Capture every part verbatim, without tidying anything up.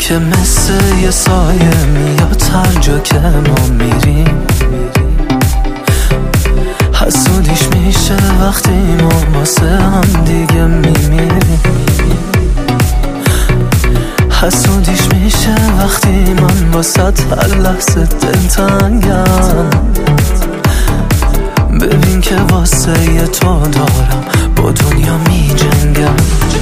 که مثل یه سایه میاد هر جا که ما میریم. حسودیش میشه وقتی ما واسه هم دیگه میمیریم. حسودیش میشه وقتی من واسه هر لحظه دلتنگم. ببین که واسه یه تو دارم با دنیا می جنگم.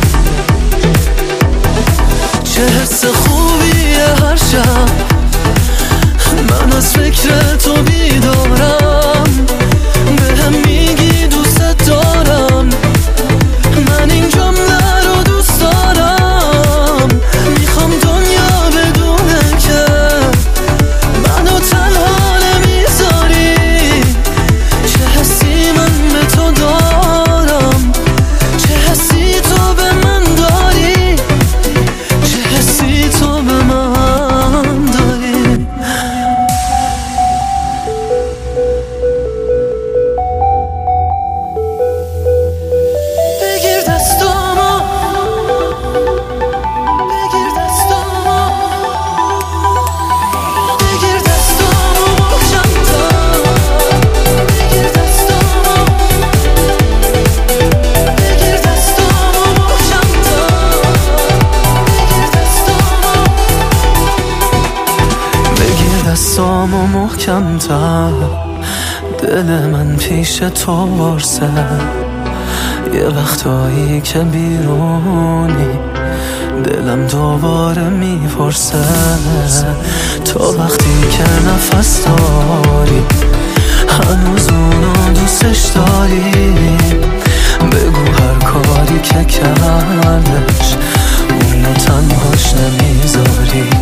چه حس خوبیه هر شب من از فکر تو بیدارم. به هم میگی دوست دارم، من این جمله رو دوست دارم. میخوام دنیا بدونه که منو تنها نمیذاری. چه حسی من به تو دارم، چه حسی تو به من داری، چه حسی تو به من داری. بگیر دستامو، بگیر دستامو، بگیر دستامو محکم‌تر. بگیر دستامو، بگیر دستامو محکم‌تر. بگیر دستامو محکم‌تر. دل من پیش تو ورسه، یه وقتایی که بیرونی دلم دوباره میپرسه. تو وقتی که نفس داری هنوز اونو دوستش داری. بگو هر کاری که کردش اونو تنهاش نمیذاری.